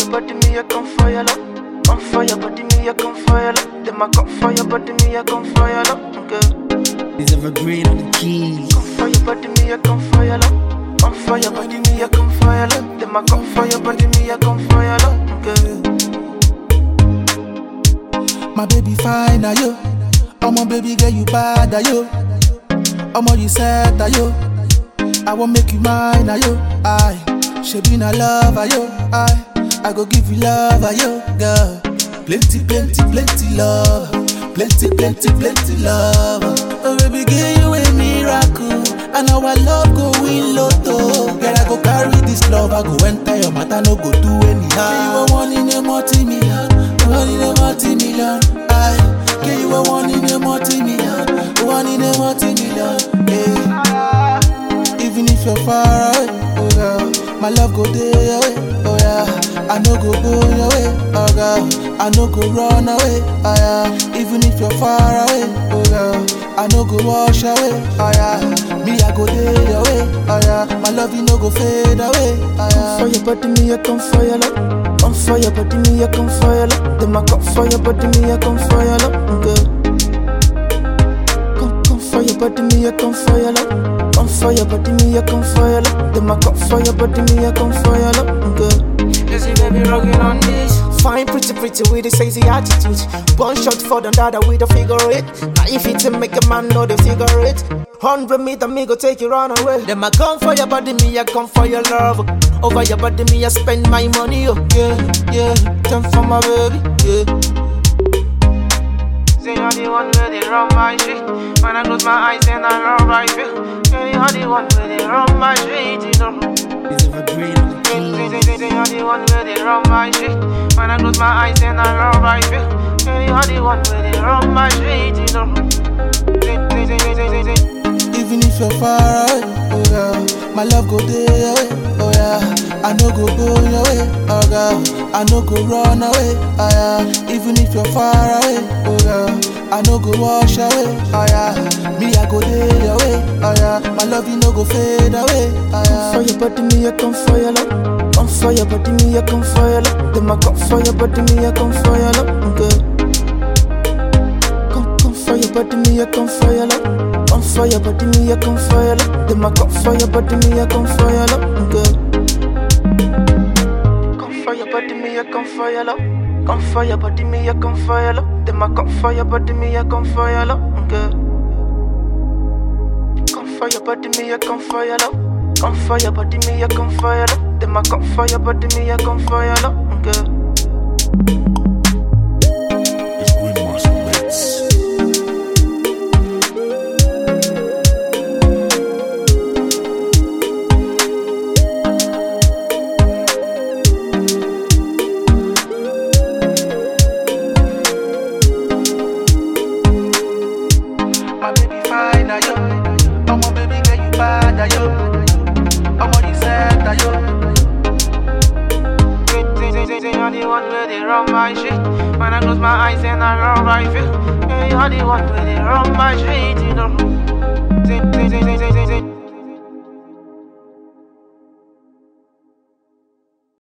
your body, me I come for your love. Come for your body, me I come for your love. Them I come for your body, me I come for your love, girl. He's evergreen on the keys. Come for your body, me I come for your love. Come for your body, me I come for your love. Them I come for your body, me I come for your love, girl. My baby fine, are you? Oh my baby girl, you bad, are you? Oh my you said, are you? I won't make you mine, are you? She be na love, are you? I go give you love, are you, girl? Plenty, plenty, plenty love. Plenty, plenty, plenty love. Oh baby girl, you a miracle. And our love go win lotto. Girl, I go carry this love, I go enter your matter, no go do anyhow. You a one in a multi-million, one in a multi-million. Girl, you a one in a multi-million, one in a multi-million. Yeah. Even if you're far away, oh girl, my love go there away, oh yeah. I no go your way, oh girl, I no go run away, oh yeah. Even if you're far away, oh girl, I no go wash away, oh yeah. Me I go there your way, oh yeah. My love you no go fade away, oh yeah. Come for your body, me I come for your love. Come for your body, me I come for your love. Them I come for your body, me I come for your love, girl. Come for your body, me I come for your love. Come for your body, me I come for your love. Them I come for your body, me I come for your love, girl. You see baby rocking on this. Fine, pretty with the sexy attitude. One shot for the dada with the figure eight. Now if it to make a man know the figure eight. 100 meter, me go take you run away. Them I come for your body, me I come for your love. Over your body, me I spend my money, oh yeah, yeah. Time for my baby, yeah. Say you're the one where they run my shit. When I close my eyes and I run right feel. Say you're the one where they run my shit, you know. He's evergreen on the keys. Say you're the one where they run my shit. When I close my eyes and I run right feel. Say you're the one where they run my shit, you know. Even if you're far away, oh girl, my love go there away, oh yeah. I no go your way, oh girl, I no go run away, oh yeah. Even if you're far away, oh girl, I no go wash away, oh yeah. Me I go there your way, oh yeah. My love you no go fade away, oh yeah. Come for your body, me I come for your love. Come for your body, me I come for your love. Them I come for your body, me I come for your love, girl. Come for your body, me I come for your love. Come for your body, me I come for your love. Them I come for your body, me I come for your love, girl. Come for your body, me I come for your love. Come for your body, me I come for your love. Them I come for your body, me I come for your love, girl. Come for your body, me I come for your love. Come for your body, me I come for your love. Them I come for your body, me I come for your love, girl. My baby fine, are you? Oh my baby girl, you bad, are you? Oh my you said, are you? Say you're the one where they run my shit. When I close my eyes and I run right feel. You're the one where they run my shit, you know. Say